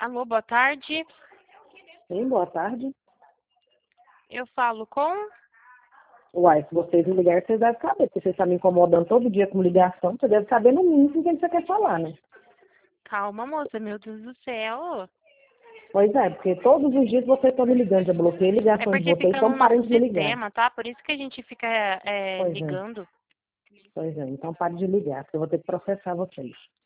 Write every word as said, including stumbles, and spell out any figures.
Alô, boa tarde. Sim, boa tarde. Eu falo com... Uai, se vocês me ligarem, vocês devem saber, porque vocês estão me incomodando todo dia com ligação, você deve saber no mínimo com quem você quer falar, né? Calma, moça, meu Deus do céu. Pois é, porque todos os dias vocês estão me ligando, já bloqueei É ligações de porque vocês, fica no então nosso parem de me ligar. sistema, tá? Por isso que a gente fica é, Pois é, ligando. pois é, então parem de ligar, porque eu vou ter que processar vocês.